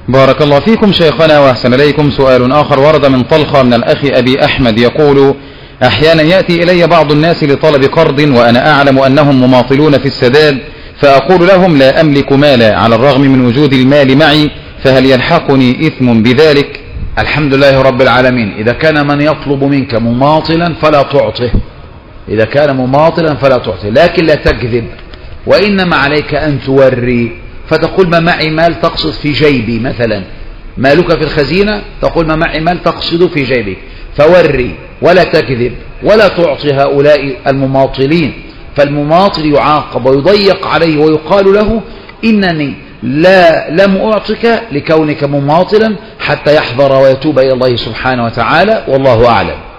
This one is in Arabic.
بارك الله فيكم شيخنا وأحسن إليكم. سؤال آخر ورد من طلخة من الأخ أبي أحمد يقول: أحيانا يأتي إلي بعض الناس لطلب قرض وأنا أعلم أنهم مماطلون في السداد، فأقول لهم لا أملك مالا على الرغم من وجود المال معي، فهل يلحقني إثم بذلك؟ الحمد لله رب العالمين. إذا كان من يطلب منك مماطلا فلا تعطه، إذا كان مماطلا فلا تعطه، لكن لا تكذب، وإنما عليك أن توري، فتقول ما معي مال تقصد في جيبي، مثلا مالك في الخزينة تقول ما معي مال تقصد في جيبك، فوري ولا تكذب ولا تعطي هؤلاء المماطلين، فالمماطل يعاقب ويضيق عليه ويقال له إنني لم أعطك لكونك مماطلا، حتى يحذر ويتوب إلى الله سبحانه وتعالى، والله أعلم.